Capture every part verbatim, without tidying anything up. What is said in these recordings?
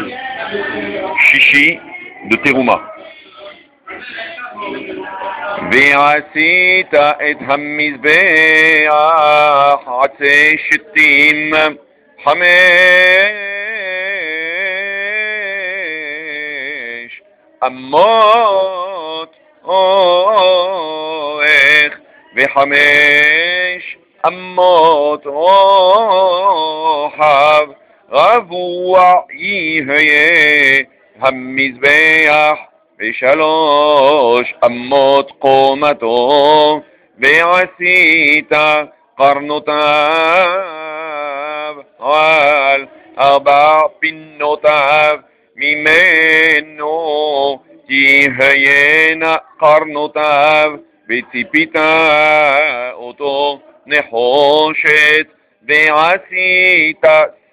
שישי de Teruma. ועשית את המזבח עצי שתים חמש אמות אורך וחמש אמות רוחב רבוע יהיה המזבח ושלוש אמות קומתו ועשית קרנותיו על ארבע פינותיו ממנו תהיינה קרנותיו וציפית אותו נחושת ועשית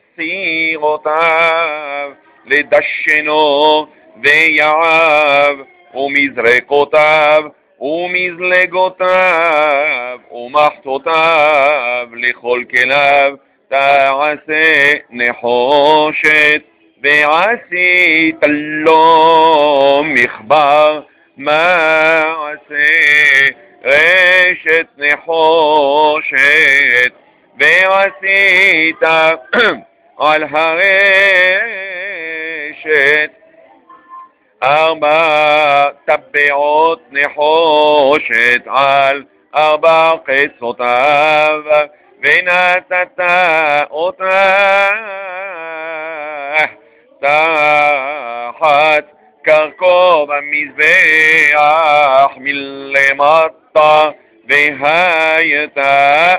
סירותיו לדשנו ויעב ומזרקותיו ומזלגותיו ומחתותיו לכל כליו תעשה נחושת ועשית לו מחבר מעשה רשת נחושת ועשית על הרשת ארבע טבעות נחושת על ארבע חצותיו ונתת אותה תחת קרקו במזבח מלמטה והייתה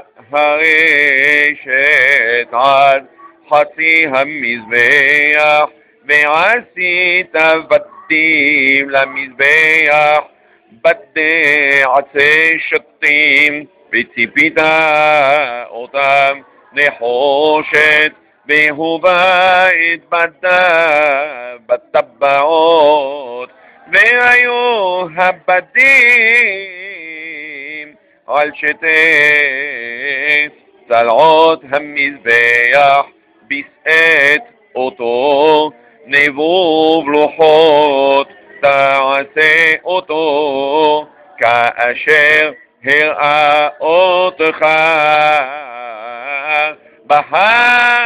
הרשת עד חצי המזבח ועשית בדים למזבח בדי עצי שתים וציפית אותם נחושת והובאת בדיו בטבעות והיו הבדים על שתי צלעות המזבח בשאת אותו נבוב לוחות תעשה אותו כאשר הראה אותך בהר